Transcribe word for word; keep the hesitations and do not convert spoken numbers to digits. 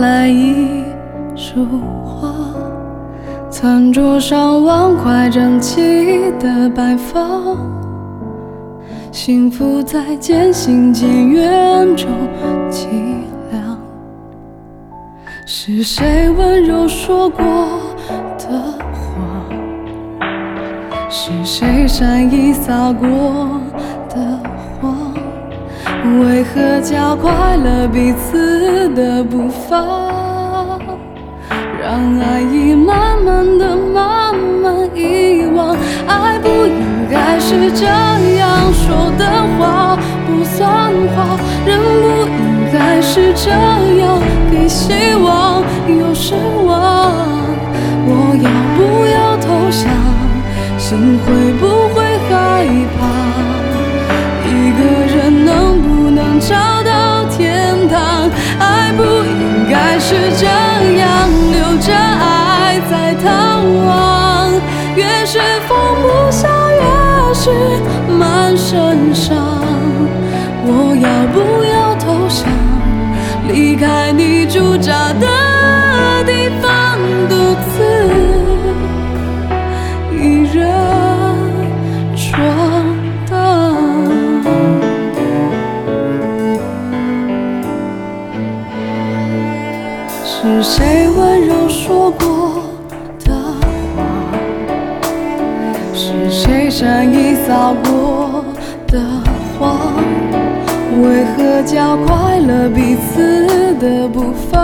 来一束花，餐桌上碗筷整齐的摆放，幸福在渐行渐远中凄凉。是谁温柔说过的话？是谁善意撒过的谎？为何加快了彼此的步伐，让爱意慢慢的、慢慢遗忘？爱不应该是这样说的话，不算话。人不应该是这样给希望，又失望。我要不要投降？心会不会害怕？一个人能不能找到天堂？爱不应该是这样，留着爱在逃亡。越是放不下，越是满身伤。我要不要投降？离开你驻扎的地方，独自一人闯荡。是谁温柔说过的话？是谁善意撒过的谎？为何加快了彼此的步伐，